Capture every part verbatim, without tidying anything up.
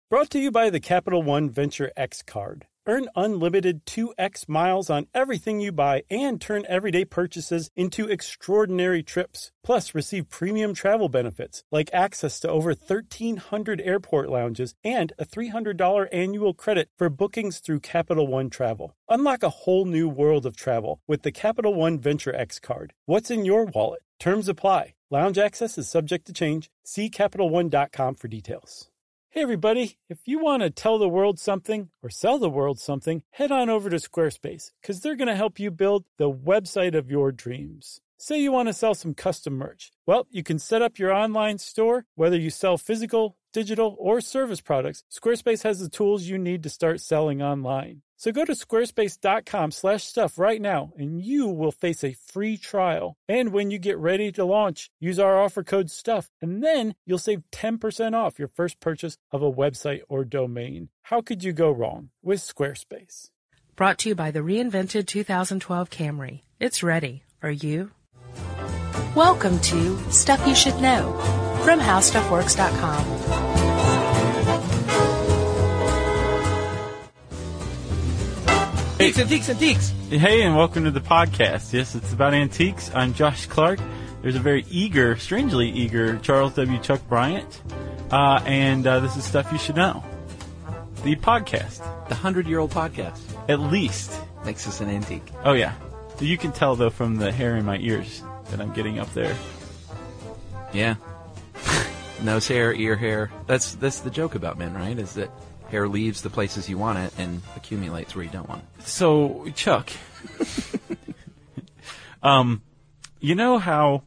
Brought to you by the Capital One Venture X card. Earn unlimited two x miles on everything you buy and turn everyday purchases into extraordinary trips. Plus, receive premium travel benefits like access to over thirteen hundred airport lounges and a three hundred dollars annual credit for bookings through Capital One Travel. Unlock a whole new world of travel with the Capital One Venture X card. What's in your wallet? Terms apply. Lounge access is subject to change. See Capital One dot com for details. Hey everybody, if you want to tell the world something or sell the world something, head on over to Squarespace because they're going to help you build the website of your dreams. Say you want to sell some custom merch. Well, you can set up your online store, whether you sell physical, digital, or service products. Squarespace has the tools you need to start selling online. So go to squarespace.com slash stuff right now, and you will face a free trial. And when you get ready to launch, use our offer code STUFF, and then you'll save ten percent off your first purchase of a website or domain. How could you go wrong with Squarespace? Brought to you by the reinvented two thousand twelve Camry. It's ready. Are you? Welcome to Stuff You Should Know from How Stuff Works dot com. Antiques, antiques, antiques. Hey, and welcome to the podcast. Yes, it's about antiques. I'm Josh Clark. There's a very eager, strangely eager Charles W. Chuck Bryant. Uh, and uh, this is Stuff You Should Know. The podcast. The hundred-year-old podcast. At least. Makes us an antique. Oh, yeah. You can tell, though, from the hair in my ears that I'm getting up there. Yeah. Nose hair, ear hair. That's that's the joke about men, right? Is that hair leaves the places you want it and accumulates where you don't want it. So, Chuck, um, you know how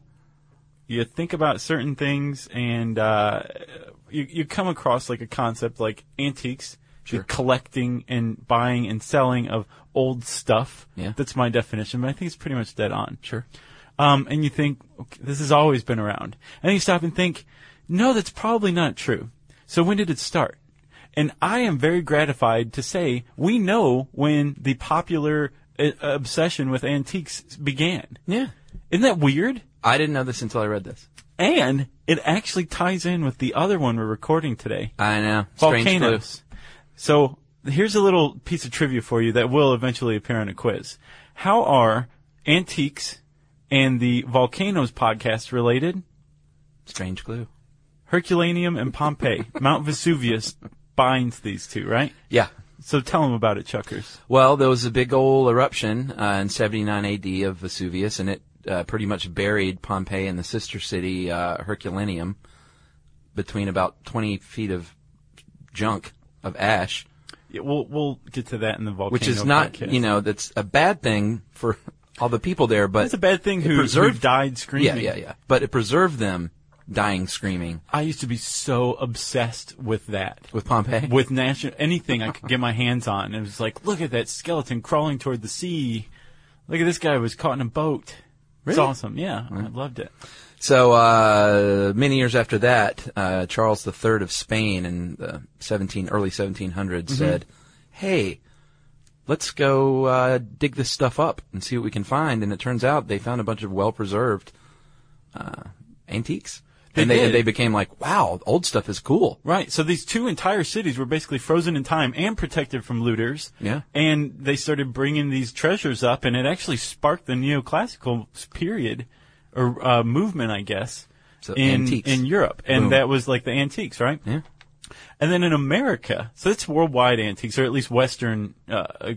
you think about certain things and uh, you, you come across like a concept like antiques, Sure. the collecting and buying and selling of old stuff. Yeah. That's my definition, but I think it's pretty much dead on. Sure. Um, and you think, okay, this has always been around. And then you stop and think, no, that's probably not true. So when did it start? And I am very gratified to say we know when the popular uh, obsession with antiques began. Yeah. Isn't that weird? I didn't know this until I read this. And it actually ties in with the other one we're recording today. I know. Strange Volcanoes. So here's a little piece of trivia for you that will eventually appear on a quiz. How are antiques and the Volcanoes podcast related? Strange clue. Herculaneum and Pompeii. Mount Vesuvius binds these two, right? Yeah. So tell them about it, Chuckers. Well, there was a big old eruption uh, in seventy-nine A D of Vesuvius, and it uh, pretty much buried Pompeii and the sister city, uh, Herculaneum, between about twenty feet of junk, of ash. Yeah, we'll we'll get to that in the volcano. Which is not, podcast. you know, that's a bad thing for all the people there, but it's a bad thing who, preserved, who died screaming. Yeah, yeah, yeah. But it preserved them dying screaming. I used to be so obsessed with that. With Pompeii? With national anything I could get my hands on. It was like, look at that skeleton crawling toward the sea. Look at this guy who was caught in a boat. Really? It's awesome. Yeah, mm-hmm. I loved it. So uh many years after that, uh Charles the Third of Spain in the seventeen early seventeen hundreds mm-hmm. said, "Hey, let's go uh dig this stuff up and see what we can find." And it turns out they found a bunch of well-preserved uh antiques. They and they did. they became like, wow, old stuff is cool. Right. So these two entire cities were basically frozen in time and protected from looters. Yeah. And they started bringing these treasures up, and it actually sparked the neoclassical period, or uh, movement, I guess, so in antiques. in Europe. And Boom. that was like the antiques, right? Yeah. And then in America, so it's worldwide antiques, or at least Western uh,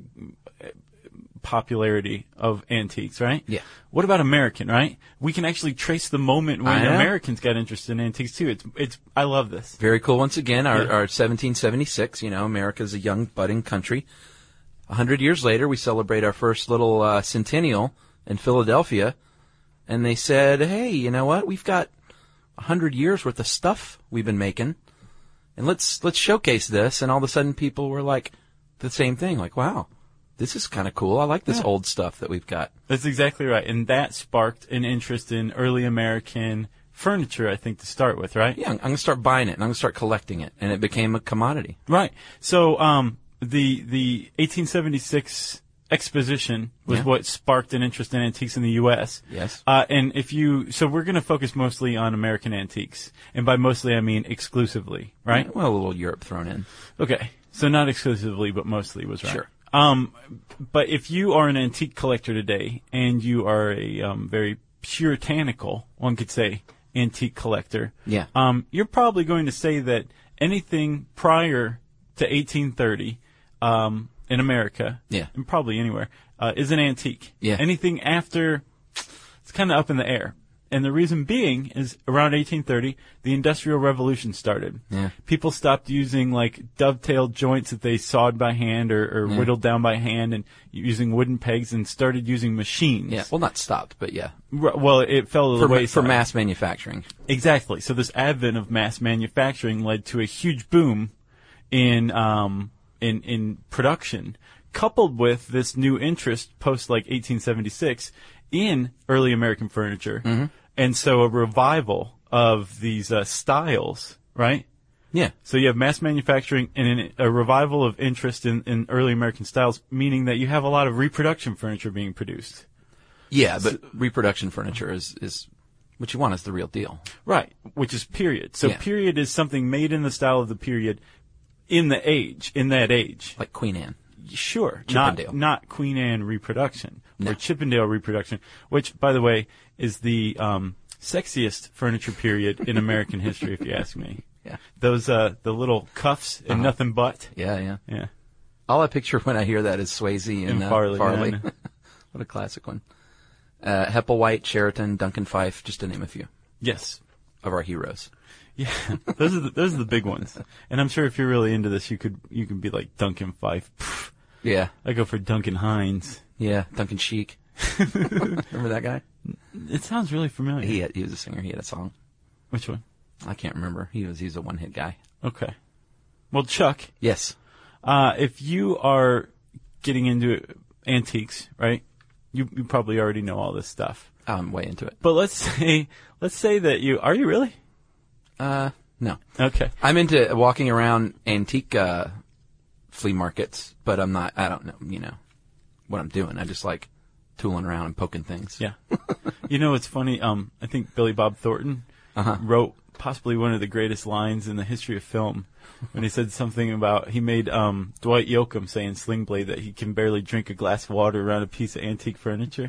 popularity of antiques, right? Yeah. What about American, right? We can actually trace the moment when Americans got interested in antiques too. It's, it's, I love this. Very cool. Once again, our, Yeah. our seventeen seventy-six, you know, America's a young budding country. A hundred years later, we celebrate our first little uh, centennial in Philadelphia. And they said, hey, you know what? We've got a hundred years worth of stuff we've been making. And let's, let's showcase this. And all of a sudden people were like the same thing. Like, wow. This is kind of cool. I like this Yeah. old stuff that we've got. That's exactly right. And that sparked an interest in early American furniture, I think, to start with, right? Yeah, I'm going to start buying it, and I'm going to start collecting it. And it became a commodity. Right. So um, the the eighteen seventy-six exposition was Yeah. what sparked an interest in antiques in the U S. Yes. Uh, and if you, so we're going to focus mostly on American antiques. And by mostly, I mean exclusively, right? Well, a little Europe thrown in. Okay. So not exclusively, but mostly was right. Sure. Um, but if you are an antique collector today and you are a, um, very puritanical, one could say, antique collector. Yeah. Um, you're probably going to say that anything prior to eighteen thirty, um, in America, Yeah. and probably anywhere, uh, is an antique. Yeah. Anything after, it's kind of up in the air. And the reason being is around eighteen thirty, the Industrial Revolution started. Yeah. People stopped using like dovetailed joints that they sawed by hand or, or Yeah. whittled down by hand and using wooden pegs and started using machines. Yeah. Well, not stopped, but yeah. R- Well, it fell to the For, ma- wayside. for mass manufacturing. Exactly. So this advent of mass manufacturing led to a huge boom in um, in in production, coupled with this new interest post like eighteen seventy-six in early American furniture, Mm-hmm. and so a revival of these uh, styles, right? Yeah. So you have mass manufacturing and an, a revival of interest in, in early American styles, meaning that you have a lot of reproduction furniture being produced. Yeah, but reproduction furniture is, is what you want is the real deal. Right, which is period. So Yeah. period is something made in the style of the period in the age, in that age. Like Queen Anne. Sure. Chippendale. Not, not Queen Anne reproduction No. or Chippendale reproduction, which, by the way, is the um, sexiest furniture period in American history, if you ask me. Yeah. Those, uh, the little cuffs and Uh-huh. nothing but. Yeah, yeah. Yeah. All I picture when I hear that is Swayze and, And uh, Farley, Farley. yeah. What a classic one. Uh, Hepplewhite, Sheraton, Duncan Fife, just to name a few Yes. of our heroes. Yeah, those are the, those are the big ones. And I'm sure if you're really into this, you could you could be like Duncan Fife. Pff, Yeah, I go for Duncan Hines. yeah. Duncan Sheik. Remember that guy? It sounds really familiar. He had, he was a singer. He had a song. Which one? I can't remember. He was he's a one hit guy. Okay. Well, Chuck, Yes. uh, if you are getting into antiques, right? You you probably already know all this stuff. I'm way into it. But let's say let's say that you are you really? Uh, no. Okay. I'm into walking around antique uh, flea markets, but I'm not. I don't know. You know what I'm doing. I just like tooling around and poking things. Yeah. You know, it's funny. Um, I think Billy Bob Thornton Uh-huh. wrote possibly one of the greatest lines in the history of film when he said something about he made um, Dwight Yoakam say in Sling Blade that he can barely drink a glass of water around a piece of antique furniture.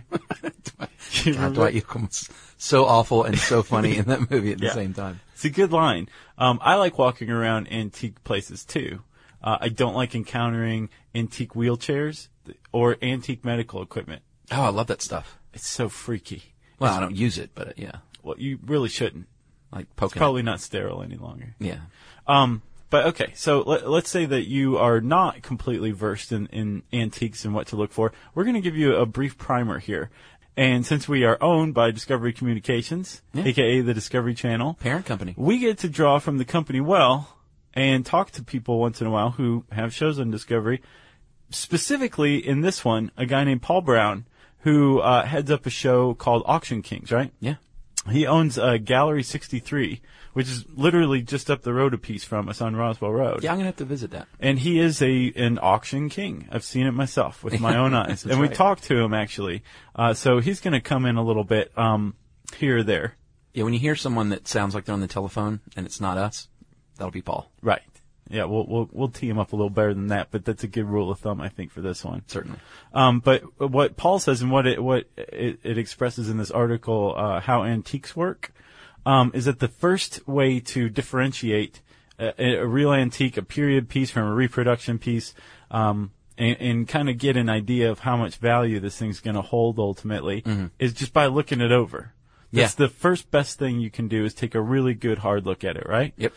You God, remember? Dwight Yoakam was so awful and so funny in that movie at the Yeah. same time. It's a good line. Um, I like walking around antique places too. Uh, I don't like encountering antique wheelchairs or antique medical equipment. Oh, I love that stuff. It's so freaky. Well, I don't use it, but uh, yeah, Well, you really shouldn't. like It's poking. probably not sterile any longer. it. Yeah. Um, but okay, so let, let's say that you are not completely versed in, in antiques and what to look for. We're going to give you a brief primer here. And since we are owned by Discovery Communications, Yeah. aka the Discovery Channel, Parent company. we get to draw from the company well and talk to people once in a while who have shows on Discovery. Specifically in this one, a guy named Paul Brown who uh, heads up a show called Auction Kings, right? Yeah. He owns uh, Gallery sixty-three, which is literally just up the road a piece from us on Roswell Road. Yeah, I'm gonna have to visit that. And he is a an auction king. I've seen it myself with my own eyes. That's And we right. talked to him actually. Uh, so he's going to come in a little bit um, here or there. Yeah, when you hear someone that sounds like they're on the telephone and it's not us, that'll be Paul. Right. Yeah, we'll we'll we'll tee him up a little better than that, but that's a good rule of thumb, I think, for this one. Certainly. Um, but what Paul says and what it what it, it expresses in this article, uh, how antiques work, um, is that the first way to differentiate a, a real antique, a period piece from a reproduction piece, um, and, and kind of get an idea of how much value this thing's going to hold ultimately, Mm-hmm. is just by looking it over. That's Yeah. the first best thing you can do is take a really good hard look at it, right? Yep.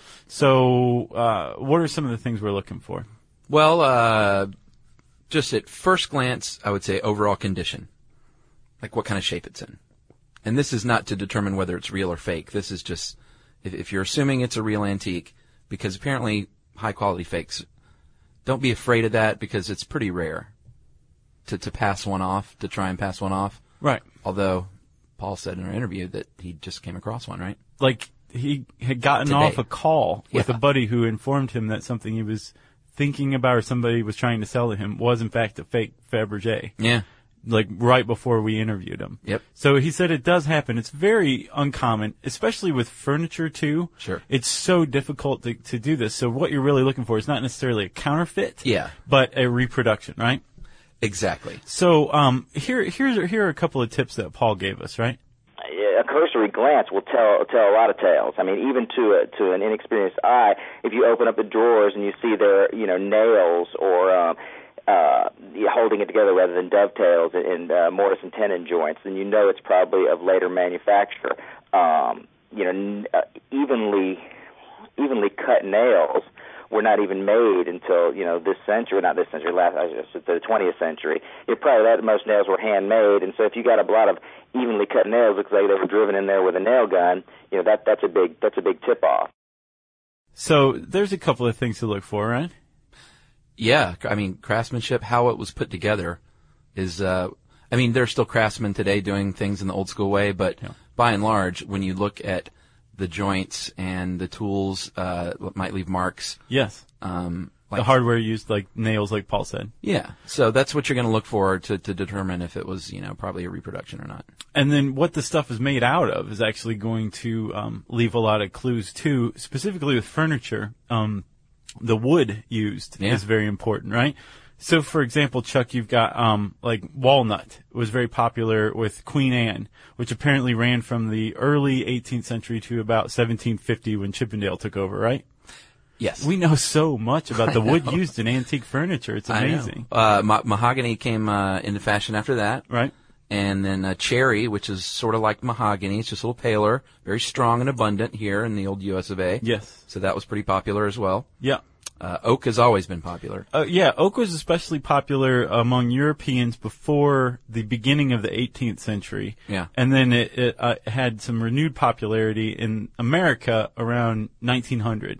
So, uh, what are some of the things we're looking for? Well, uh, just at first glance, I would say overall condition. Like what kind of shape it's in. And this is not to determine whether it's real or fake. This is just, if, if you're assuming it's a real antique, because apparently high quality fakes, don't be afraid of that because it's pretty rare to, to pass one off, to try and pass one off. Right. Although Paul said in our interview that he just came across one, right? Like, he had gotten Today. off a call with Yeah. a buddy who informed him that something he was thinking about or somebody was trying to sell to him was in fact a fake Fabergé. Yeah. Like right before we interviewed him. Yep. So he said it does happen. It's very uncommon, especially with furniture too. Sure. It's so difficult to, to do this. So what you're really looking for is not necessarily a counterfeit. Yeah. But a reproduction, right? Exactly. So um, here, here's, here are a couple of tips that Paul gave us, right? A cursory glance will tell tell a lot of tales. I mean, even to a, to an inexperienced eye, if you open up the drawers and you see there, you know, nails or um, uh, you're holding it together rather than dovetails in uh, mortise and tenon joints, then you know it's probably of later manufacture. Um, you know, n- uh, evenly evenly cut nails were not even made until, you know, this century, not this century, last, I guess, the twentieth century. It probably that most nails were handmade, and so if you got a lot of evenly cut nails, looks like they were driven in there with a nail gun. You know, that that's a big that's a big tip off. So there's a couple of things to look for, right? Yeah, I mean, craftsmanship, how it was put together is, uh, I mean, there's still craftsmen today doing things in the old school way, but Yeah. by and large, when you look at the joints and the tools, uh, might leave marks. Yes. Um, like, The hardware used like nails, like Paul said. yeah. So that's what you're going to look for to, to determine if it was, you know, probably a reproduction or not. And then what the stuff is made out of is actually going to um, leave a lot of clues too, specifically with furniture. Um, the wood used Yeah. is very important, right? So, for example, Chuck, you've got um, like walnut was very popular with Queen Anne, which apparently ran from the early eighteenth century to about seventeen fifty when Chippendale took over, right? Yes. We know so much about the wood used in antique furniture. It's I know. amazing, Uh, ma- mahogany came uh, into fashion after that. right? And then uh, cherry, which is sort of like mahogany. It's just a little paler, very strong and abundant here in the old U S of A. Yes. So that was pretty popular as well. Yeah. Uh, oak has always been popular. Uh, yeah, oak was especially popular among Europeans before the beginning of the eighteenth century. Yeah. And then it, it uh, had some renewed popularity in America around nineteen hundred.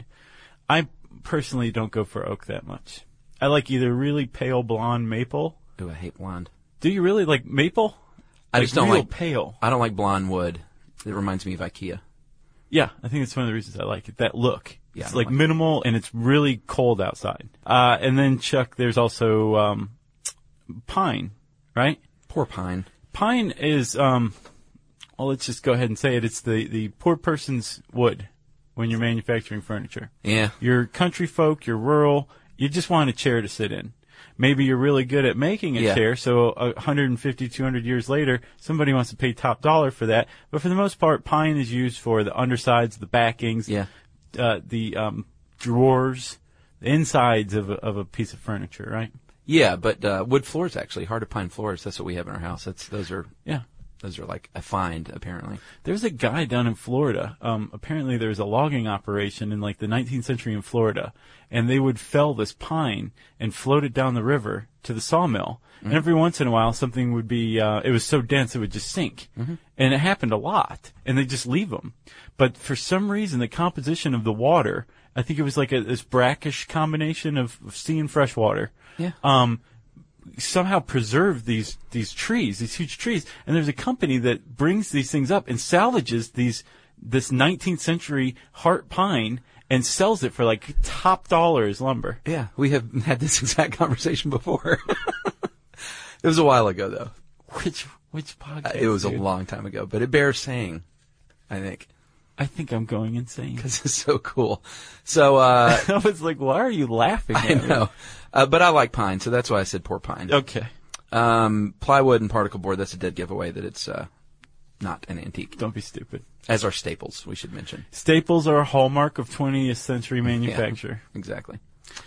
I personally don't go for oak that much. I like either really pale blonde maple. Ooh, I hate blonde. Do you really like maple? I Like just don't real like pale. I don't like blonde wood. It reminds me of IKEA. Yeah, I think it's one of the reasons I like it. That look. Yeah, It's I like like it. minimal and it's really cold outside. Uh, and then Chuck, there's also, um, pine, right? Poor pine. Pine is, um, well, let's just go ahead and say it. It's the, the poor person's wood when you're manufacturing furniture. Yeah. You're country folk, you're rural, you just want a chair to sit in. Maybe you're really good at making a Yeah. chair, so one hundred fifty, two hundred years later, somebody wants to pay top dollar for that. But for the most part, pine is used for the undersides, the backings, Yeah. uh, the um, drawers, the insides of a, of a piece of furniture, right? Yeah, but uh, wood floors actually, hard pine floors. That's what we have in our house. That's those are Yeah. those are like a find apparently. There's a guy down in Florida. Um, apparently, there was a logging operation in like the nineteenth century in Florida, and they would fell this pine and float it down the river to the sawmill. And every once in a while, something would be. Uh, it was so dense it would just sink, and it happened a lot. And they just leave them. But for some reason, the composition of the water, I think it was like a, this brackish combination of, of sea and fresh water. Yeah. Um, somehow preserve these these trees, these huge trees. And there's a company that brings these things up and salvages these this nineteenth century heart pine and sells it for like top dollar as lumber. Yeah, we have had this exact conversation before. It was a while ago though. Which which Uh, podcast? it was a dude? long time ago, but it bears saying, I think, I think I'm going insane. because it's so cool. So uh, I was like, why are you laughing at I me? know, uh, but I like pine, so that's why I said poor pine. Okay. Um, plywood and particle board, that's a dead giveaway that it's uh, not an antique. Don't be stupid. As are staples, we should mention. Staples are a hallmark of twentieth century manufacture. Yeah, exactly.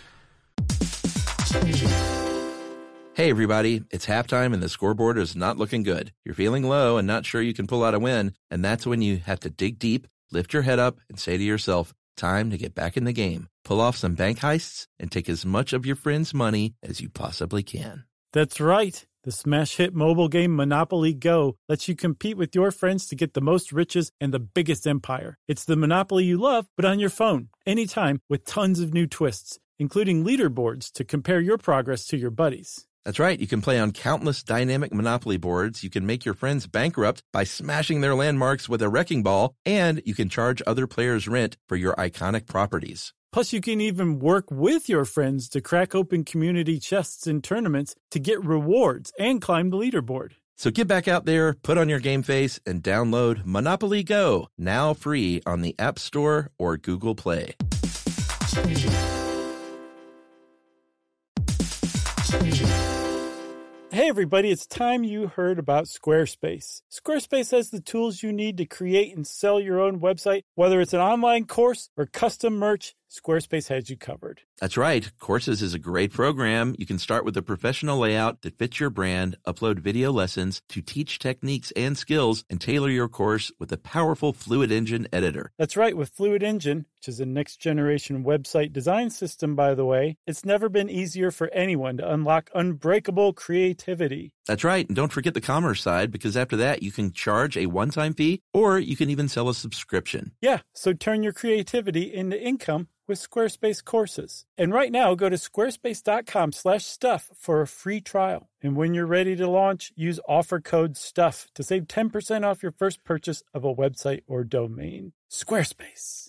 Hey everybody, it's halftime and the scoreboard is not looking good. You're feeling low and not sure you can pull out a win, and that's when you have to dig deep, lift your head up, and say to yourself, time to get back in the game. Pull off some bank heists and take as much of your friends' money as you possibly can. That's right. The smash hit mobile game Monopoly Go lets you compete with your friends to get the most riches and the biggest empire. It's the Monopoly you love, but on your phone, anytime, with tons of new twists, including leaderboards to compare your progress to your buddies. That's right. You can play on countless dynamic Monopoly boards. You can make your friends bankrupt by smashing their landmarks with a wrecking ball, and you can charge other players rent for your iconic properties. Plus, you can even work with your friends to crack open community chests and tournaments to get rewards and climb the leaderboard. So get back out there, put on your game face, and download Monopoly Go, now free on the App Store or Google Play. Hey everybody, it's time you heard about Squarespace. Squarespace has the tools you need to create and sell your own website. Whether it's an online course or custom merch, Squarespace has you covered. That's right. Courses is a great program. You can start with a professional layout that fits your brand, upload video lessons to teach techniques and skills, and tailor your course with a powerful Fluid Engine editor. That's right. With Fluid Engine, which is a next-generation website design system, by the way, it's never been easier for anyone to unlock unbreakable creativity. That's right. And don't forget the commerce side, because after that, you can charge a one-time fee, or you can even sell a subscription. Yeah, so turn your creativity into income with Squarespace courses. And right now, go to squarespace.com slash stuff for a free trial. And when you're ready to launch, use offer code STUFF to save ten percent off your first purchase of a website or domain. Squarespace.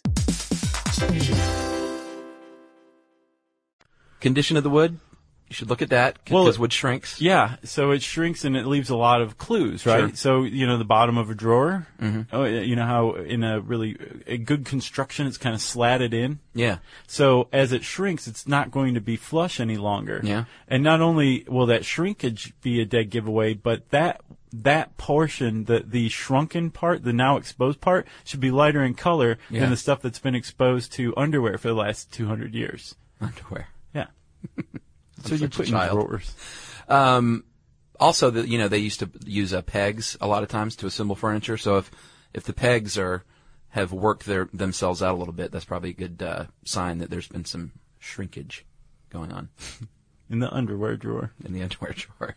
Condition of the wood. You should look at that Well, because wood shrinks. Yeah, so it shrinks and it leaves a lot of clues, right? Sure. So, you know, the bottom of a drawer, Mm-hmm. oh, you know how in a really a good construction it's kind of slatted in? Yeah. So as it shrinks, it's not going to be flush any longer. Yeah. And not only will that shrinkage be a dead giveaway, but that that portion, the the shrunken part, the now exposed part, should be lighter in color Yeah. than the stuff that's been exposed to underwear for the last two hundred years. Underwear. Yeah. So you such a put in child. drawers. Um, also, the, you know, they used to use uh, pegs a lot of times to assemble furniture. So if if the pegs are have worked their themselves out a little bit, that's probably a good uh, sign that there's been some shrinkage going on In the underwear drawer. in the underwear drawer.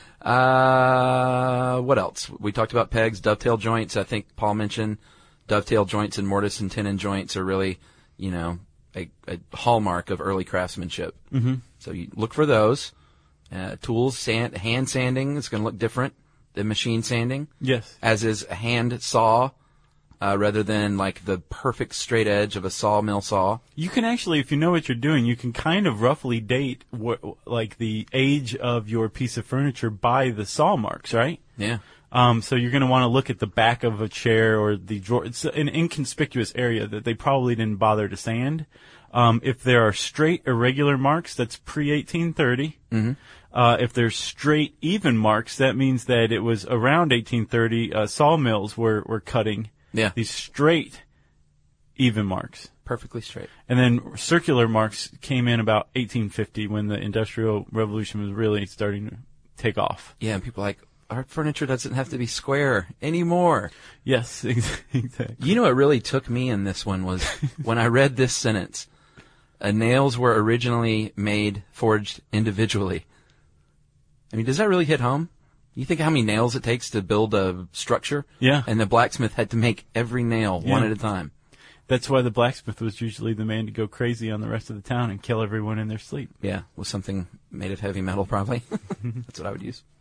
Uh, what else? We talked about pegs, dovetail joints. I think Paul mentioned dovetail joints and mortise and tenon joints are really, you know, a, a hallmark of early craftsmanship. Mm-hmm. So you look for those. Uh, tools, sand, hand sanding is going to look different than machine sanding, Yes. as is a hand saw, uh, rather than like the perfect straight edge of a sawmill saw. You can actually, if you know what you're doing, you can kind of roughly date what, like the age of your piece of furniture by the saw marks, right? Yeah. Um, so you're going to want to look at the back of a chair or the drawer. It's an inconspicuous area that they probably didn't bother to sand. Um, if there are straight irregular marks, that's pre eighteen thirty. Mm-hmm. Uh, if there's straight even marks, that means that it was around eighteen thirty. Uh, sawmills were, were cutting Yeah. these straight even marks. Perfectly straight. And then circular marks came in about eighteen fifty when the Industrial Revolution was really starting to take off. Yeah, and people are like, our furniture doesn't have to be square anymore. Yes, exactly. You know what really took me in this one was when I read this sentence. Uh, nails were originally made, forged individually. I mean, does that really hit home? You think how many nails it takes to build a structure? Yeah. And the blacksmith had to make every nail one Yeah. at a time. That's why the blacksmith was usually the man to go crazy on the rest of the town and kill everyone in their sleep. Yeah, with something made of heavy metal, probably. That's what I would use.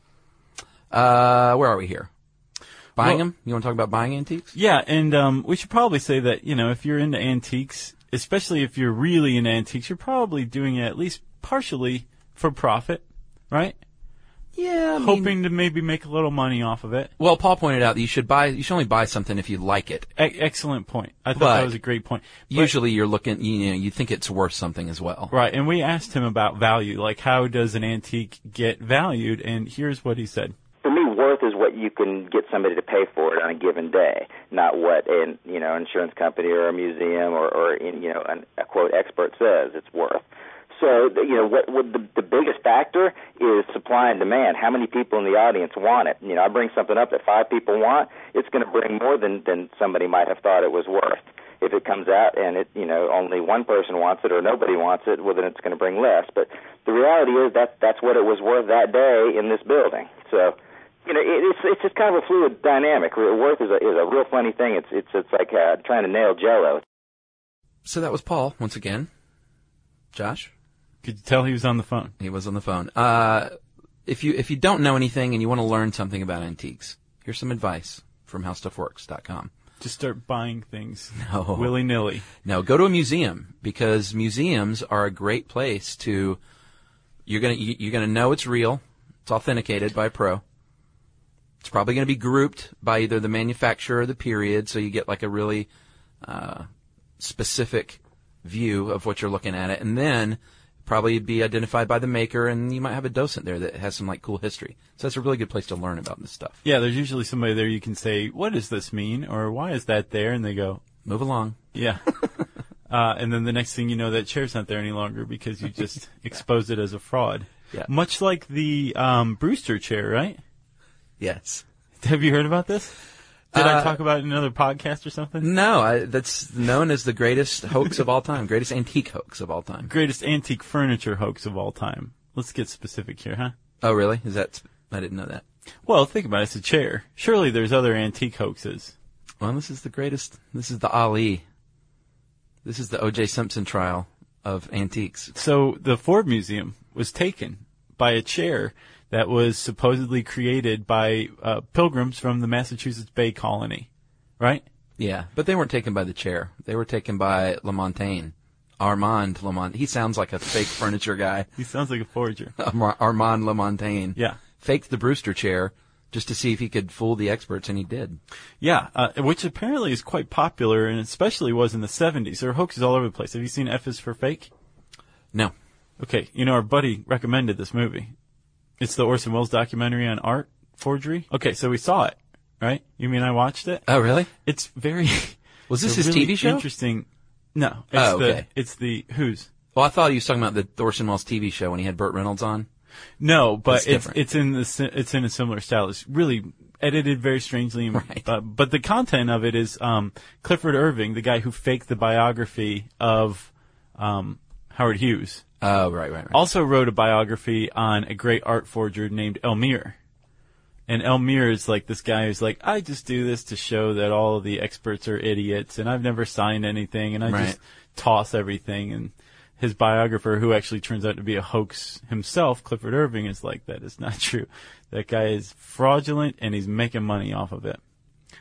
Uh, where are we here? Buying Well- them? You want to talk about buying antiques? Yeah, and um, we should probably say that, you know, if you're into antiques, especially if you're really into antiques, you're probably doing it at least partially for profit, right? Yeah, I mean, Hoping to maybe make a little money off of it. well, Paul pointed out that you should buy. You should only buy something if you like it. E- excellent point. I thought But that was a great point. But- Usually, you're looking. You know, you think it's worth something as well. Right, and we asked him about value, like how does an antique get valued, and here's what he said. For me, worth is what you can get somebody to pay for it on a given day, not what an you know insurance company or a museum or, or you know an, a quote expert says it's worth. So you know what, what the, the biggest factor is supply and demand. How many people in the audience want it? You know, I bring something up that five people want, it's going to bring more than than somebody might have thought it was worth. If it comes out and it you know only one person wants it or nobody wants it, well then it's going to bring less. But the reality is that that's what it was worth that day in this building. So. You know, it, it's it's just kind of a fluid dynamic. Worth is a is a real funny thing. It's it's it's like uh, trying to nail Jell-O. So that was Paul once again. Josh, Could you tell he was on the phone? he was on the phone. Uh, if you if you don't know anything and you want to learn something about antiques, here's some advice from how stuff works dot com. Just start buying things No. willy-nilly. No, go to a museum, because museums are a great place to. You're gonna you- you're gonna know it's real. It's authenticated by a pro. It's probably gonna be grouped by either the manufacturer or the period, so you get like a really uh, specific view of what you're looking at it, and then probably be identified by the maker, and you might have a docent there that has some like cool history. So that's a really good place to learn about this stuff. Yeah, there's usually somebody there you can say, what does this mean? Or why is that there? And they go, Move along. yeah. uh, and then the next thing you know, that chair's not there any longer because you just exposed it as a fraud. Yeah. Much like the um, Brewster chair, right? Yes. Have you heard about this? Did Uh, I talk about it in another podcast or something? No, I, that's known as the greatest hoax of all time, greatest antique hoax of all time. Greatest antique furniture hoax of all time. Let's get specific here, huh? Oh, really? Is that? I didn't know that. Well, think about it. It's a chair. Surely there's other antique hoaxes. Well, this is the greatest. This is the Ali. This is the O J Simpson trial of antiques. So the Ford Museum was taken by a chair that was supposedly created by uh, pilgrims from the Massachusetts Bay Colony, right? Yeah, but they weren't taken by the chair. They were taken by Lamontagne. Armand Lamontagne. He sounds like a fake furniture guy. He sounds like a forger. Ar- Armand Lamontagne. Yeah. Faked the Brewster chair just to see if he could fool the experts, and he did. Yeah, uh, which apparently is quite popular, and especially was in the seventies. There are hoaxes all over the place. Have you seen F is for Fake? No. Okay, you know, our buddy recommended this movie. It's the Orson Welles documentary on art forgery. Okay, so we saw it, right? You mean I watched it? Oh, really? It's very... Was this it's a his really T V show? Interesting. No. It's Oh, the, okay. It's the Who's. Well, I thought he was talking about the Orson Welles T V show when he had Burt Reynolds on. No, but That's it's different. it's in the si- it's in a similar style. It's really edited very strangely, and- Right. uh, but the content of it is um, Clifford Irving, the guy who faked the biography of um, Howard Hughes, Oh, right, right, right. also wrote a biography on a great art forger named Elmire. And Elmire is like this guy who's like, I just do this to show that all of the experts are idiots, and I've never signed anything, and I Right. just toss everything. And his biographer, who actually turns out to be a hoax himself, Clifford Irving, is like, that is not true. That guy is fraudulent, and he's making money off of it.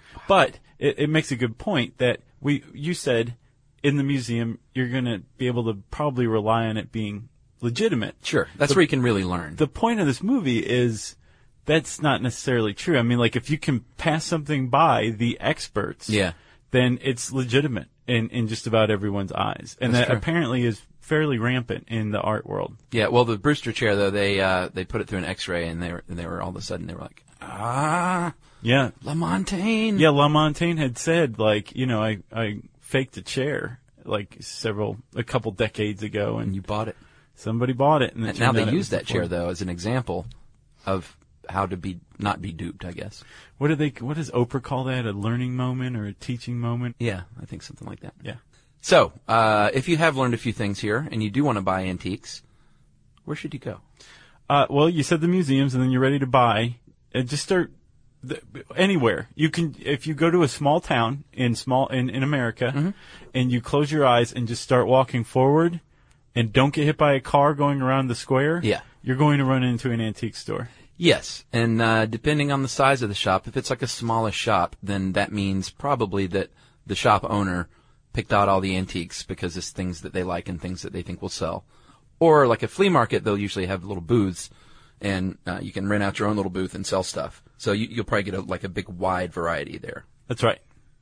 But it, it makes a good point that we, you said, in the museum, you're going to be able to probably rely on it being legitimate. Sure. That's where you can really learn. The point of this movie is that's not necessarily true. I mean, like, if you can pass something by the experts, Yeah. then it's legitimate in, in just about everyone's eyes. And That's that true. apparently is fairly rampant in the art world. Yeah, well, the Brewster chair, though, they uh, they put it through an X-ray, and they were, and they were all of a sudden, they were like, ah, Yeah. Lamontagne. Yeah, LaMontagne had said, like, you know, I, I faked a chair, like, several, a couple decades ago, and And you bought it. somebody bought it. And, it And now turned they out it use was that the chair, Ford. though, as an example of how to be not be duped, I guess. What do they, what does Oprah call that? A learning moment or a teaching moment? Yeah, I think something like that. Yeah. So, uh, if you have learned a few things here, and you do want to buy antiques, where should you go? Uh, well, you said the museums, and then you're ready to buy. And just start th- anywhere. You can, if you go to a small town in small in, in America, Mm-hmm. and you close your eyes and just start walking forward, and don't get hit by a car going around the square. Yeah. You're going to run into an antique store. Yes, and uh, depending on the size of the shop, if it's like a smallish shop, then that means probably that the shop owner picked out all the antiques because it's things that they like and things that they think will sell. Or like a flea market, they'll usually have little booths, and uh, you can rent out your own little booth and sell stuff. So you, you'll probably get a, like a big wide variety there. That's right.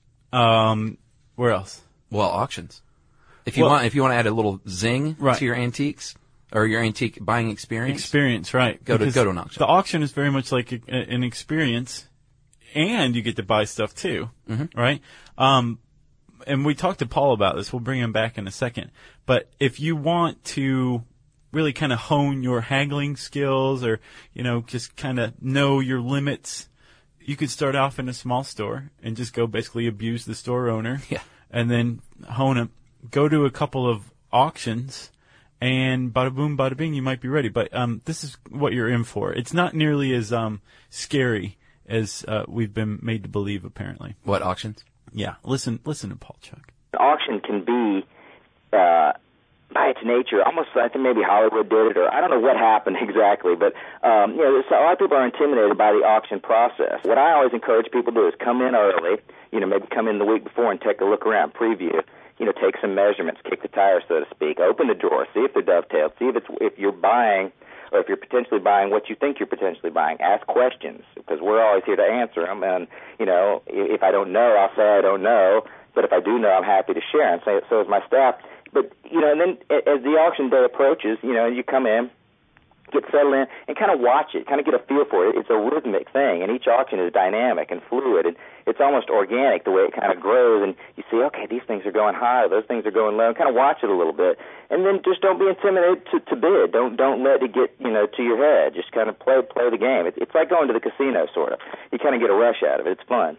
Um, where else? Well, auctions. If you Well- want, if you want to add a little zing Right. to your antiques or your antique buying experience, Experience, right. Go to- Because go to an auction. The auction is very much like a, a, an experience, and you get to buy stuff too, Mm-hmm. right? Um, and we talked to Paul about this. We'll bring him back in a second. But if you want to really kind of hone your haggling skills or, you know, just kind of know your limits, you could start off in a small store and just go basically abuse the store owner. Yeah. And then hone it. Go to a couple of auctions, and bada boom, bada bing, you might be ready. But um, this is what you're in for. It's not nearly as um, scary as uh, we've been made to believe, apparently. what auctions? Yeah, listen, listen to Paul Chuck. An auction can be, uh, by its nature, almost, I think maybe Hollywood did it, or I don't know what happened exactly, but, um, you know, so a lot of people are intimidated by the auction process. What I always encourage people to do is come in early, you know, maybe come in the week before and take a look around, preview, you know, take some measurements, kick the tires, so to speak, open the drawer, see if they're dovetailed, see if it's if you're buying or if you're potentially buying what you think you're potentially buying. Ask questions, because we're always here to answer them. And, you know, if I don't know, I'll say I don't know. But if I do know, I'm happy to share. And so, so is my staff. But, you know, and then as the auction day approaches, you know, you come in, get settled in, and kind of watch it, kind of get a feel for it. It's a rhythmic thing, and each auction is dynamic and fluid, and it's almost organic the way it kind of grows, and you see, okay, these things are going high, those things are going low, and kind of watch it a little bit. And then just don't be intimidated to, to bid. Don't don't let it get, you know, to your head. Just kind of play play the game. It, it's like going to the casino, sort of. You kind of get a rush out of it. It's fun.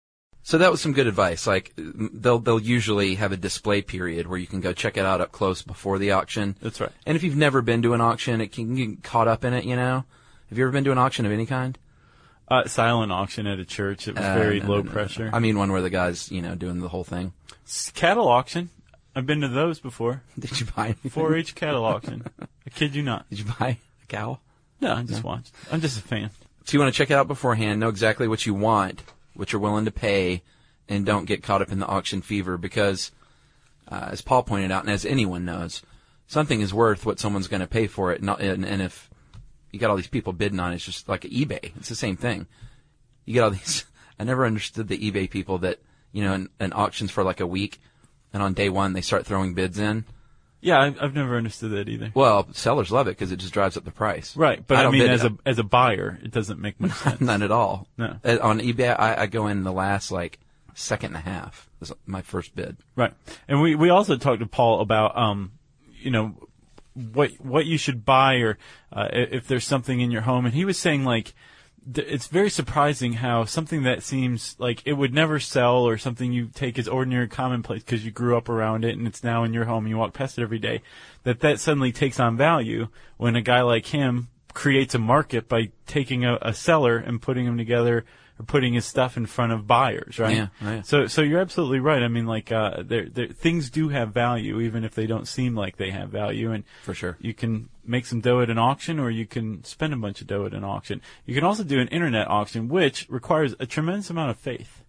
So that was some good advice. Like, they'll they'll usually have a display period where you can go check it out up close before the auction. That's right. And if you've never been to an auction, it can get caught up in it, you know? Have you ever been to an auction of any kind? Uh, silent auction at a church. It was Uh, very no, low no, no, pressure. no. I mean one where the guy's, you know, doing the whole thing. S- Cattle auction. I've been to those before. Did you buy anything? four H cattle auction. I kid you not. Did you buy a cow? No, I just watched. I'm just a fan. So you want to check it out beforehand, know exactly what you want, what you're willing to pay, and don't get caught up in the auction fever because, uh, as Paul pointed out, and as anyone knows, something is worth what someone's going to pay for it. Not, and, and if you got all these people bidding on it, it's just like eBay. It's the same thing. You get all these. I never understood the eBay people that, you know, an, an auction's for like a week, and on day one they start throwing bids in. Yeah, I, I've never understood that either. Well, sellers love it because it just drives up the price. Right, but I I, don't mean, bid as it. a as a buyer, it doesn't make much sense. None at all. No. Uh, on eBay, I, I go in the last like second and a half. This is my first bid. Right, and we we also talked to Paul about um, you know, what what you should buy or uh, if there's something in your home, and he was saying like th- it's very surprising how something that seems like it would never sell or something you take as ordinary commonplace because you grew up around it and it's now in your home and you walk past it every day, that that suddenly takes on value when a guy like him creates a market by taking a, a seller and putting them together or putting his stuff in front of buyers, right? Yeah, right. So, so you're absolutely right. I mean, like, uh, there, there, things do have value, even if they don't seem like they have value. And For sure. you can make some dough at an auction, or you can spend a bunch of dough at an auction. You can also do an internet auction, which requires a tremendous amount of faith.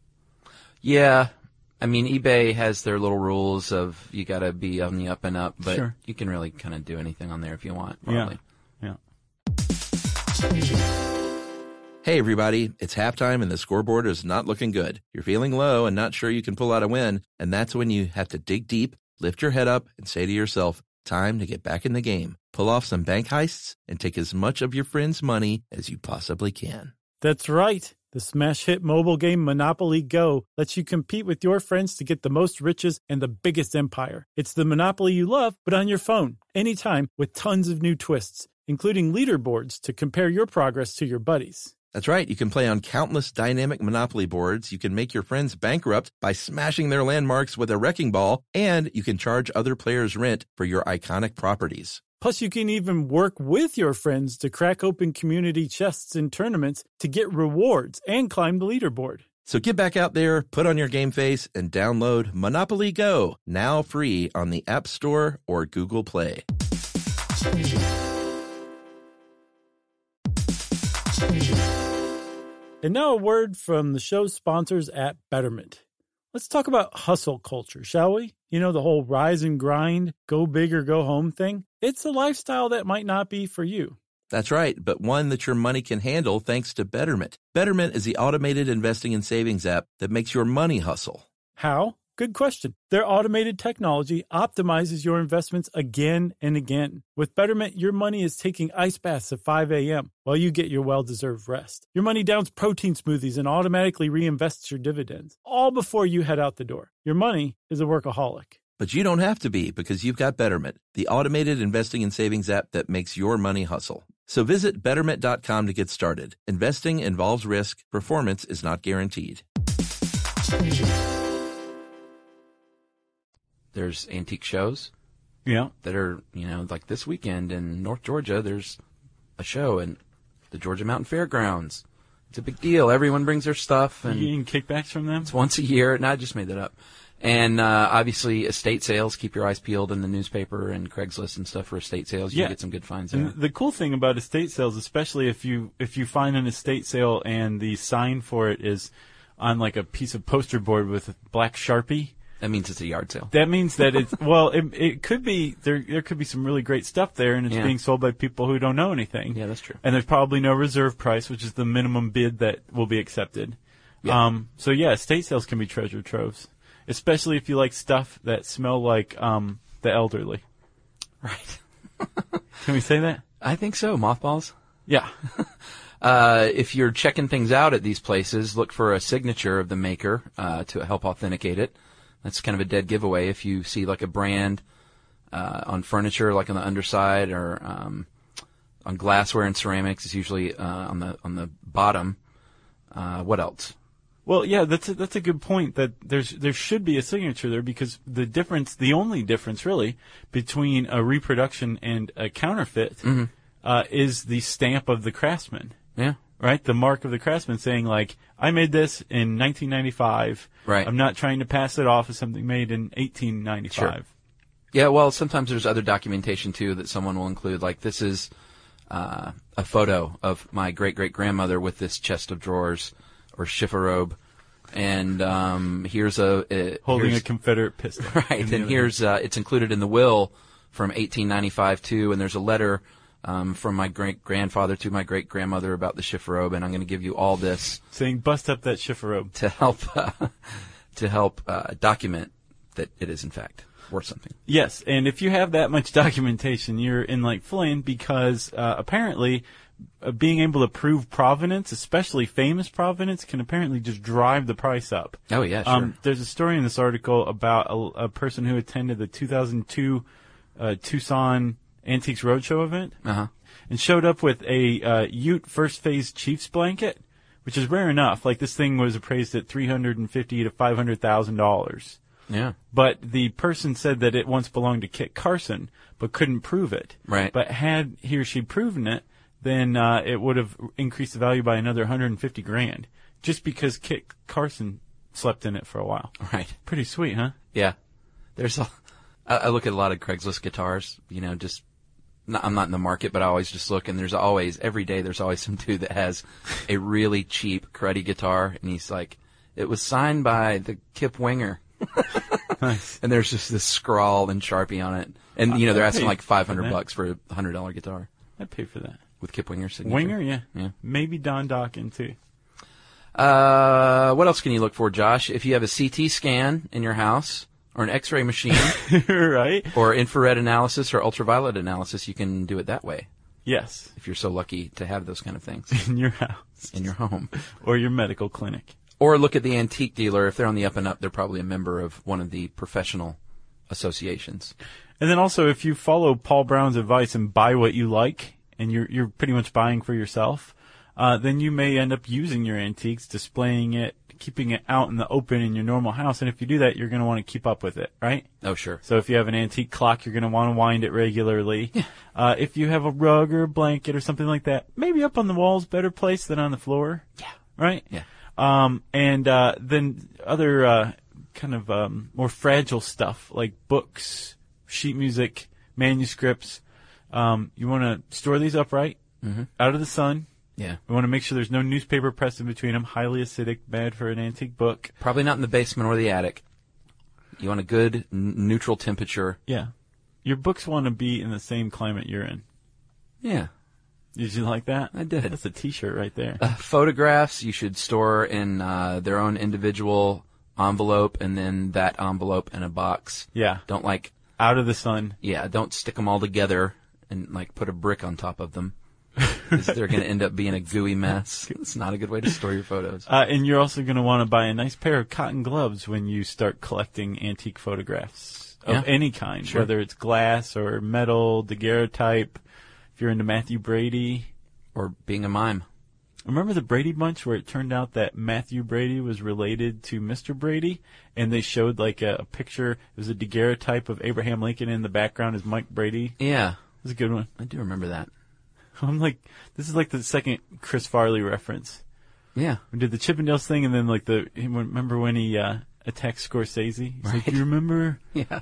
Yeah. I mean, eBay has their little rules of you got to be on the up and up, but Sure. you can really kind of do anything on there if you want, probably. Yeah. Hey, everybody, it's halftime and the scoreboard is not looking good. You're feeling low and not sure you can pull out a win, and that's when you have to dig deep, lift your head up, and say to yourself, time to get back in the game. Pull off some bank heists and take as much of your friends' money as you possibly can. That's right. The smash hit mobile game Monopoly Go lets you compete with your friends to get the most riches and the biggest empire. It's the Monopoly you love, but on your phone, anytime, with tons of new twists, including leaderboards to compare your progress to your buddies. That's right. You can play on countless dynamic Monopoly boards. You can make your friends bankrupt by smashing their landmarks with a wrecking ball, and you can charge other players rent for your iconic properties. Plus, you can even work with your friends to crack open community chests in tournaments to get rewards and climb the leaderboard. So get back out there, put on your game face, and download Monopoly Go, now free on the App Store or Google Play. And now a word from the show's sponsors at Betterment. Let's talk about hustle culture, shall we? You know, the whole rise and grind, go big or go home thing. It's a lifestyle that might not be for you. That's right, but one that your money can handle thanks to Betterment. Betterment is the automated investing and savings app that makes your money hustle. How? Good question. Their automated technology optimizes your investments again and again. With Betterment, your money is taking ice baths at five a.m. while you get your well-deserved rest. Your money downs protein smoothies and automatically reinvests your dividends, all before you head out the door. Your money is a workaholic. But you don't have to be, because you've got Betterment, the automated investing and savings app that makes your money hustle. So visit betterment dot com to get started. Investing involves risk. Performance is not guaranteed. There's antique shows Yeah. that are, you know, like this weekend in North Georgia, there's a show in the Georgia Mountain Fairgrounds. It's a big deal. Everyone brings their stuff, and You getting kickbacks from them? it's once a year. No, I just made that up. And uh, obviously, estate sales. Keep your eyes peeled in the newspaper and Craigslist and stuff for estate sales. You Yeah. can get some good finds there. And the cool thing about estate sales, especially if you if you find an estate sale and the sign for it is on like a piece of poster board with black Sharpie, That means it's a yard sale. that means that it's, well, it, it could be, there There could be some really great stuff there, and it's Yeah. being sold by people who don't know anything. Yeah, that's true. And there's probably no reserve price, which is the minimum bid that will be accepted. Yeah. Um, so yeah, estate sales can be treasure troves, especially if you like stuff that smell like um, the elderly. Right. Can we say that? I think so. Mothballs. Yeah. Uh, if you're checking things out at these places, look for a signature of the maker uh, to help authenticate it. That's kind of a dead giveaway. If you see like a brand uh, on furniture, like on the underside, or um, on glassware and ceramics, it's usually uh, on the on the bottom. Uh, what else? Well, yeah, that's a, that's a good point. That there's there should be a signature there, because the difference, the only difference really between a reproduction and a counterfeit, Mm-hmm. uh, is the stamp of the craftsman. Yeah. Right, the mark of the craftsman saying like, I made this in nineteen ninety-five. Right. I'm not trying to pass it off as something made in eighteen ninety-five. Sure. Yeah, well, sometimes there's other documentation, too, that someone will include. Like, this is uh, a photo of my great-great-grandmother with this chest of drawers or chifforobe. And um, here's a... a Holding here's, a Confederate pistol. Right, and here's... Uh, it's included in the will from eighteen ninety-five, too, and there's a letter um, from my great-grandfather to my great-grandmother about the chifforobe, and I'm going to give you all this Saying, bust up that chifforobe. to help uh, to help uh, document that it is, in fact, worth something. Yes, and if you have that much documentation, you're in like flame, because uh, apparently uh, being able to prove provenance, especially famous provenance, can apparently just drive the price up. Oh, yeah, sure. Um, there's a story in this article about a, a person who attended the two thousand two uh, Tucson Antiques Roadshow event Uh-huh. and showed up with a uh, Ute First Phase Chiefs blanket, which is rare enough. Like, this thing was appraised at three hundred fifty thousand to five hundred thousand dollars. Yeah. But the person said that it once belonged to Kit Carson, but couldn't prove it. Right. But had he or she proven it, then uh, it would have increased the value by another one hundred fifty grand, just because Kit Carson slept in it for a while. Right. Pretty sweet, huh? Yeah. There's a, I, I look at a lot of Craigslist guitars, you know, just, not, I'm not in the market, but I always just look, and there's always, every day there's always some dude that has a really cheap, cruddy guitar, and he's like, it was signed by the Kip Winger. Nice. And there's just this scrawl and Sharpie on it. And, you know, they're I'd asking pay like five for hundred that. bucks for a one hundred dollar guitar I'd pay for that. with Kip Winger's signature. Winger, yeah. Yeah. Maybe Don Dokken, too. Uh, what else can you look for, Josh? If you have a C T scan in your house, or an X-ray machine, Right? or infrared analysis or ultraviolet analysis, you can do it that way. Yes. If you're so lucky to have those kind of things In your house. in your home. Or your medical clinic. Or look at the antique dealer. If they're on the up and up, they're probably a member of one of the professional associations. And then also, if you follow Paul Brown's advice and buy what you like, and you're you're pretty much buying for yourself, uh, then you may end up using your antiques, displaying it, keeping it out in the open in your normal house. And if you do that, you're going to want to keep up with it, right? Oh, sure. So if you have an antique clock, you're going to want to wind it regularly. Yeah. Uh, if you have a rug or a blanket or something like that, maybe up on the wall's better place than on the floor. Yeah. Right? Yeah. Um, and uh, then other uh, kind of um, more fragile stuff like books, sheet music, manuscripts. Um, you want to store these upright, Mm-hmm. out of the sun. Yeah. We want to make sure there's no newspaper pressed in between them. Highly acidic, bad for an antique book. Probably not in the basement or the attic. You want a good n- neutral temperature. Yeah. Your books want to be in the same climate you're in. Yeah. Did you like that? I did. That's a T-shirt right there. Uh, photographs you should store in uh, their own individual envelope, and then that envelope in a box. Yeah. Don't like, Out of the sun. yeah, don't stick them all together and like put a brick on top of them. 'Cause they're going to end up being a gooey mess. It's not a good way to store your photos. Uh, and you're also going to want to buy a nice pair of cotton gloves when you start collecting antique photographs of Yeah. any kind, Sure. whether it's glass or metal, daguerreotype. If you're into Matthew Brady. Or being a mime. Remember the Brady Bunch where it turned out that Matthew Brady was related to Mister Brady, and they showed like a, a picture. It was a daguerreotype of Abraham Lincoln, in the background is Mike Brady. Yeah, It was a good one. I do remember that. I'm like, this is like the second Chris Farley reference. Yeah. We did the Chippendales thing, and then like the he- remember when he uh, attacked Scorsese? He's like, Right. you remember? Yeah.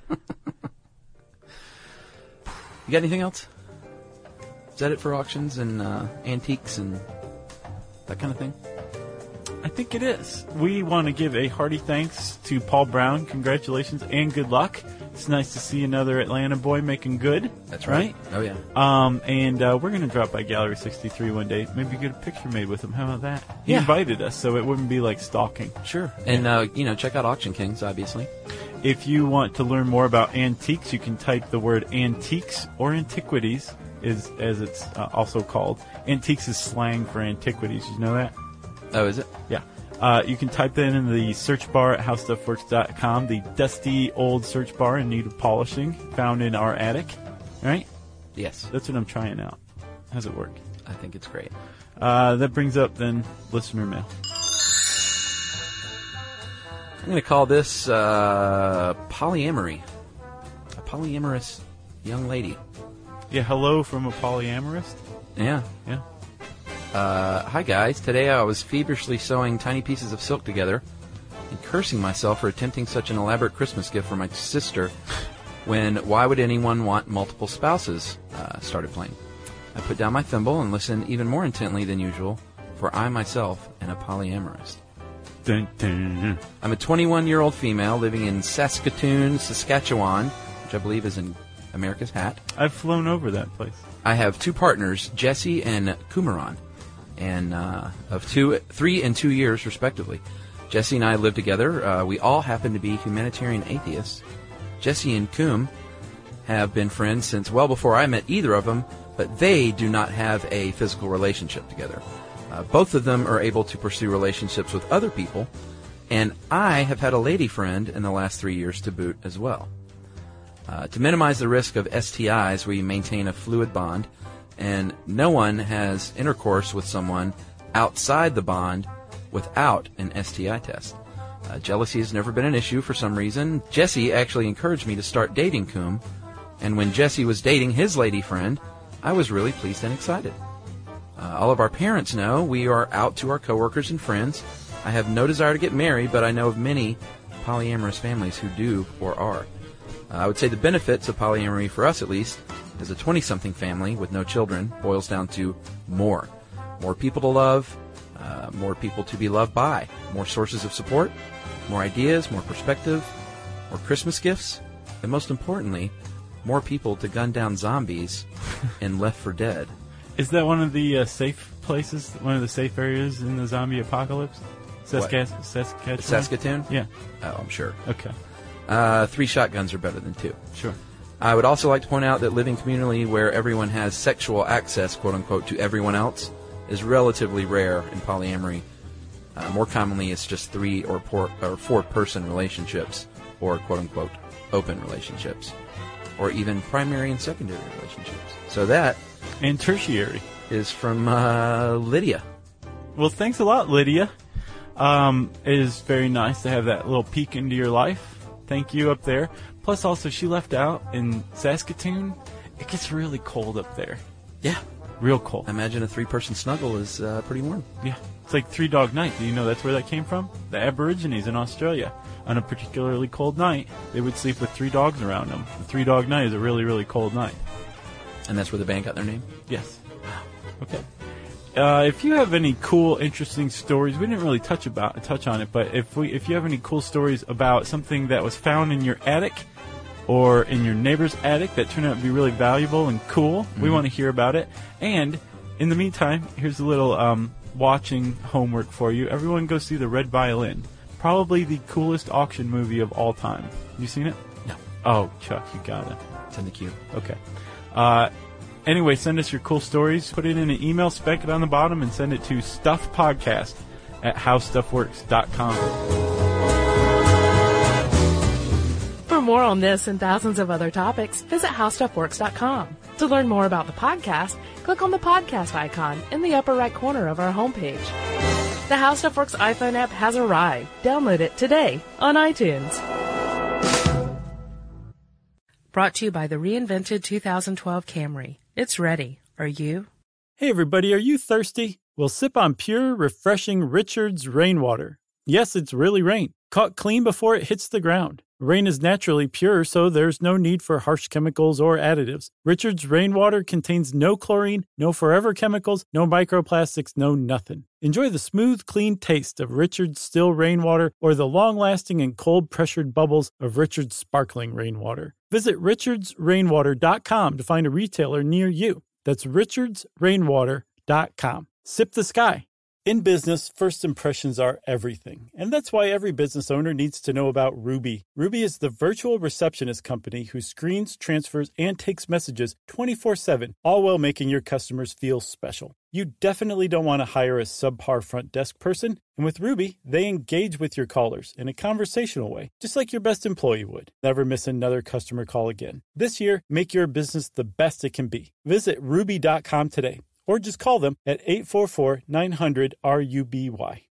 You got anything else? Is that it for auctions and uh, antiques and that kind of thing? I think it is. We want to give a hearty thanks to Paul Brown. Congratulations and good luck. It's nice to see another Atlanta boy making good. That's right. right? Oh, yeah. Um, and uh, we're going to drop by Gallery sixty-three one day. Maybe get a picture made with him. How about that? He yeah. invited us, so it wouldn't be like stalking. Sure. And, uh, you know, check out Auction Kings, obviously. If you want to learn more about antiques, you can type the word antiques or antiquities, is as it's uh, also called. Antiques is slang for antiquities. You know that? Oh, is it? Yeah. Uh, you can type that in the search bar at how stuff works dot com, the dusty old search bar in need of polishing, found in our attic. Right? Yes. That's what I'm trying out. How's it work? I think it's great. Uh, that brings up, then, listener mail. I'm going to call this uh, polyamory. A polyamorous young lady. Yeah, hello from a polyamorist? Yeah. Yeah. Uh, hi, guys. Today I was feverishly sewing tiny pieces of silk together and cursing myself for attempting such an elaborate Christmas gift for my sister when why would anyone want multiple spouses uh, started playing. I put down my thimble and listened even more intently than usual, for I myself am a polyamorist. Dun, dun. I'm a twenty-one-year-old female living in Saskatoon, Saskatchewan, which I believe is in America's hat. I've flown over that place. I have two partners, Jesse and Kumaran, and uh, of two, three and two years, respectively. Jesse and I live together. Uh, we all happen to be humanitarian atheists. Jesse and Kum have been friends since well before I met either of them, but they do not have a physical relationship together. Uh, both of them are able to pursue relationships with other people, and I have had a lady friend in the last three years to boot as well. Uh, to minimize the risk of S T Is, we maintain a fluid bond, and no one has intercourse with someone outside the bond without an S T I test. Uh, jealousy has never been an issue for some reason. Jesse actually encouraged me to start dating Kum, and when Jesse was dating his lady friend, I was really pleased and excited. Uh, all of our parents know we are out to our coworkers and friends. I have no desire to get married, but I know of many polyamorous families who do or are. Uh, I would say the benefits of polyamory, for us at least, as a twenty-something family with no children, boils down to more. More people to love, uh, more people to be loved by, more sources of support, more ideas, more perspective, more Christmas gifts, and most importantly, more people to gun down zombies in Left four Dead. Is that one of the uh, safe places, one of the safe areas in the zombie apocalypse? Saskatchewan? Saskatchewan? Saskatoon? Yeah. Oh, I'm sure. Okay. Uh, three shotguns are better than two. Sure. I would also like to point out that living communally where everyone has sexual access, quote-unquote, to everyone else is relatively rare in polyamory. Uh, more commonly, it's just three or, four, or four-person relationships, or, quote-unquote, open relationships, or even primary and secondary relationships. So that... And tertiary. ...is from uh, Lydia. Well, thanks a lot, Lydia. Um, it is very nice to have that little peek into your life. Thank you up there. Plus, also, she left out in Saskatoon. It gets really cold up there. Yeah. Real cold. I imagine a three-person snuggle is uh, pretty warm. Yeah. It's like Three Dog Night. Do you know that's where that came from? The Aborigines in Australia. On a particularly cold night, they would sleep with three dogs around them. The Three Dog Night is a really, really cold night. And that's where the band got their name? Yes. Okay. Uh, if you have any cool, interesting stories, we didn't really touch about touch on it, but if we if you have any cool stories about something that was found in your attic or in your neighbor's attic that turned out to be really valuable and cool, mm-hmm. we want to hear about it. And in the meantime, here's a little um, watching homework for you. Everyone go see The Red Violin. Probably the coolest auction movie of all time. You seen it? No. Oh, Chuck, you got it. It's in the queue. Okay. Uh, anyway, send us your cool stories. Put it in an email, spec it on the bottom, and send it to stuffpodcast at how stuff works dot com. For more on this and thousands of other topics, visit how stuff works dot com. To learn more about the podcast, click on the podcast icon in the upper right corner of our homepage. The How Stuff Works iPhone app has arrived. Download it today on iTunes. Brought to you by the reinvented two thousand twelve Camry. It's ready. Are you? Hey everybody, are you thirsty? Well, sip on pure, refreshing Richard's rainwater. Yes, it's really rain, caught clean before it hits the ground. Rain is naturally pure, so there's no need for harsh chemicals or additives. Richards rainwater contains no chlorine, no forever chemicals, no microplastics, no nothing. Enjoy the smooth, clean taste of Richards still rainwater or the long-lasting and cold-pressured bubbles of Richards sparkling rainwater. Visit richards rainwater dot com to find a retailer near you. That's richards rainwater dot com. Sip the sky. In business, first impressions are everything, and that's why every business owner needs to know about Ruby. Ruby is the virtual receptionist company who screens, transfers, and takes messages twenty-four seven, all while making your customers feel special. You definitely don't want to hire a subpar front desk person, and with Ruby, they engage with your callers in a conversational way, just like your best employee would. Never miss another customer call again. This year, make your business the best it can be. Visit ruby dot com today. Or just call them at eight four four, nine hundred, R U B Y.